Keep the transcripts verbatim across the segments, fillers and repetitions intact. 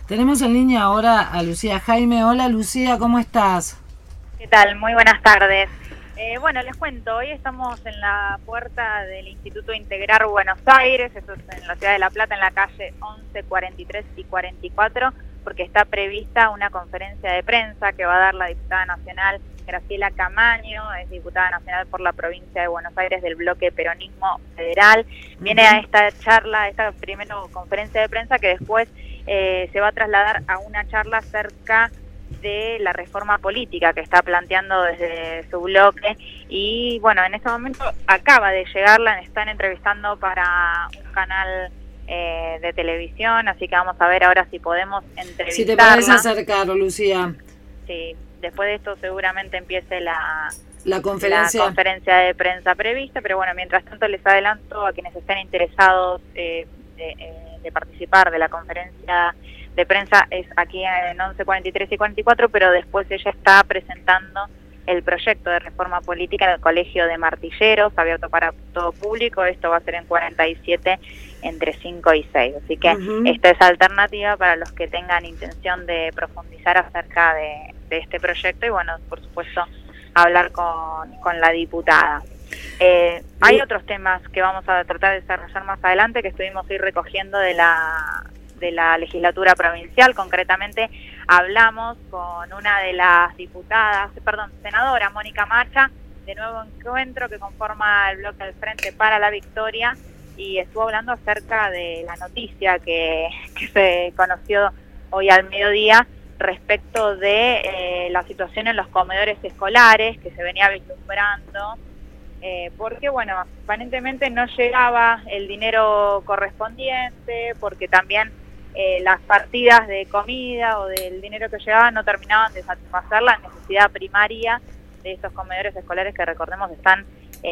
Tenemos en línea ahora a Lucía Jaime. Hola Lucía, ¿cómo estás? ¿Qué tal? Muy buenas tardes. Eh, bueno, les cuento, hoy estamos en la puerta del Instituto Integrar Buenos Aires, eso es en la ciudad de La Plata, en la calle once, cuarenta y tres y cuarenta y cuatro, porque está prevista una conferencia de prensa que va a dar la diputada nacional Graciela Camaño, es diputada nacional por la provincia de Buenos Aires del bloque Peronismo Federal. Viene a esta charla, a esta primera conferencia de prensa que después eh, se va a trasladar a una charla acerca de la reforma política que está planteando desde su bloque. Y bueno, en este momento acaba de llegar, la están entrevistando para un canal eh, de televisión, así que vamos a ver ahora si podemos entrevistarla. Si te podés acercar, Lucía. Sí, después de esto seguramente empiece la, la, conferencia. la conferencia de prensa prevista, pero bueno, mientras tanto les adelanto a quienes estén interesados eh, de, eh, de participar de la conferencia de prensa, es aquí en once, cuarenta y tres y cuarenta y cuatro, pero después ella está presentando el proyecto de reforma política en el Colegio de Martilleros, abierto para todo público. Esto va a ser en cuarenta y siete, entre cinco y seis. Así que uh-huh. esta es alternativa para los que tengan intención de profundizar acerca de, de este proyecto y, bueno, por supuesto, hablar con, con la diputada. Eh, hay uh-huh. otros temas que vamos a tratar de desarrollar más adelante, que estuvimos hoy recogiendo de la... de la legislatura provincial. Concretamente hablamos con una de las diputadas, perdón, senadora Mónica Macha, de Nuevo Encuentro, que conforma el bloque del Frente para la Victoria, y estuvo hablando acerca de la noticia que, que se conoció hoy al mediodía respecto de eh, la situación en los comedores escolares que se venía vislumbrando, eh, porque bueno, aparentemente no llegaba el dinero correspondiente, porque también Eh, las partidas de comida o del dinero que llegaban no terminaban de satisfacer la necesidad primaria de estos comedores escolares que, recordemos, están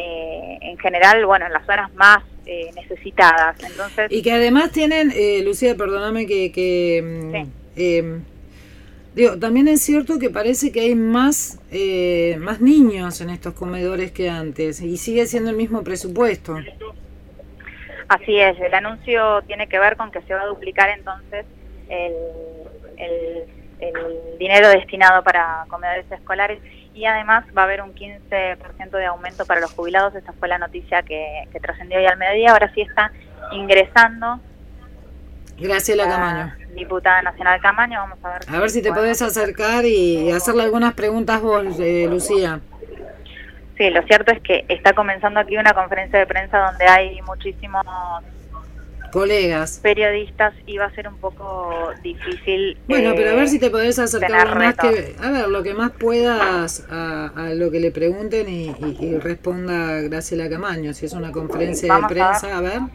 eh, en general, bueno, en las zonas más eh, necesitadas. Entonces, y que además tienen, eh, Lucía, perdóname que, que sí. eh, digo, también es cierto que parece que hay más eh, más niños en estos comedores que antes y sigue siendo el mismo presupuesto. Así es, el anuncio tiene que ver con que se va a duplicar entonces el, el, el dinero destinado para comedores escolares y además va a haber un quince por ciento de aumento para los jubilados. Esta fue la noticia que, que trascendió hoy al mediodía. Ahora sí está ingresando Graciela Camaño, diputada nacional Camaño. Vamos a ver. A ver si te podés acercar y hacerle algunas preguntas vos, eh, Lucía. Sí, lo cierto es que está comenzando aquí una conferencia de prensa donde hay muchísimos colegas, periodistas, y va a ser un poco difícil. Bueno, eh, pero a ver si te podés acercar lo más retos. que, a ver, lo que más puedas a, a lo que le pregunten y, y, y responda Graciela Camaño, si es una conferencia Vamos de prensa, a ver. a ver.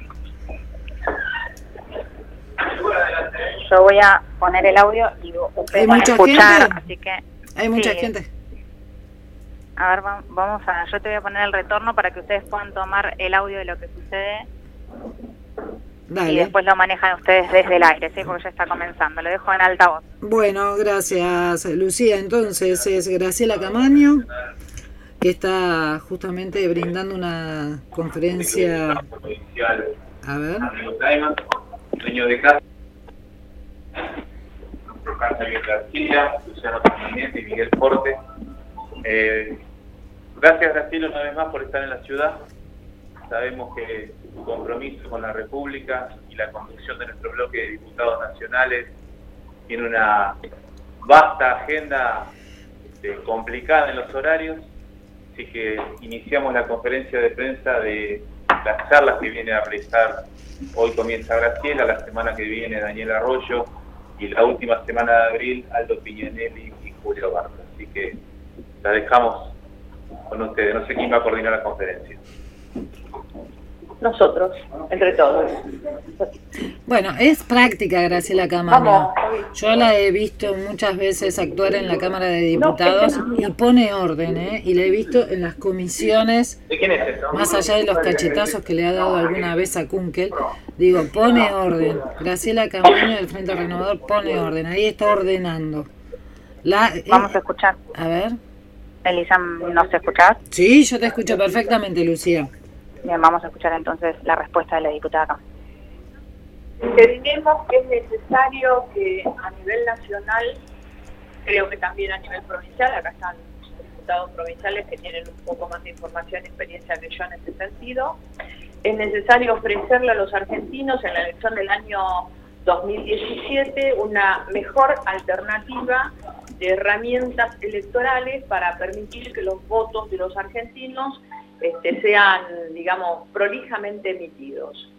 Yo voy a poner el audio y ustedes van a escuchar, gente? Así que hay mucha sí. gente. A ver, vamos a, yo te voy a poner el retorno para que ustedes puedan tomar el audio de lo que sucede. Dale. Y después lo manejan ustedes desde el aire, ¿sí? Porque ya está comenzando. Lo dejo en altavoz. Bueno, gracias, Lucía. Entonces es Graciela Camaño, que está justamente brindando una conferencia. A ver. Dueño de casa. Javier García, Luciano Caminete y Miguel Forte. Eh, gracias, Graciela, una vez más por estar en la ciudad. Sabemos que tu compromiso con la República y la conducción de nuestro bloque de diputados nacionales tiene una vasta agenda este, complicada en los horarios, así que iniciamos la conferencia de prensa de las charlas que viene a realizar. Hoy comienza Graciela, la semana que viene Daniel Arroyo y la última semana de abril Aldo Piñanelli y Julio Barca. Así que la dejamos con ustedes. No sé quién va a coordinar la conferencia. Nosotros, entre todos. Bueno, es práctica Graciela Camaño. Yo la he visto muchas veces actuar en la Cámara de Diputados y pone orden, ¿eh? Y la he visto en las comisiones, más allá de los cachetazos que le ha dado alguna vez a Kunkel, digo, pone orden. Graciela Camaño del Frente Renovador pone orden, ahí está ordenando. La, Vamos a escuchar. A ver. Elisa, ¿nos escuchás? Sí, yo te escucho perfectamente, Lucía. Bien, vamos a escuchar entonces la respuesta de la diputada. Entendemos que es necesario que a nivel nacional, creo que también a nivel provincial, acá están diputados provinciales que tienen un poco más de información y experiencia que yo en ese sentido, es necesario ofrecerle a los argentinos en la elección del año dos mil diecisiete una mejor alternativa de herramientas electorales para permitir que los votos de los argentinos este, sean, digamos, prolijamente emitidos.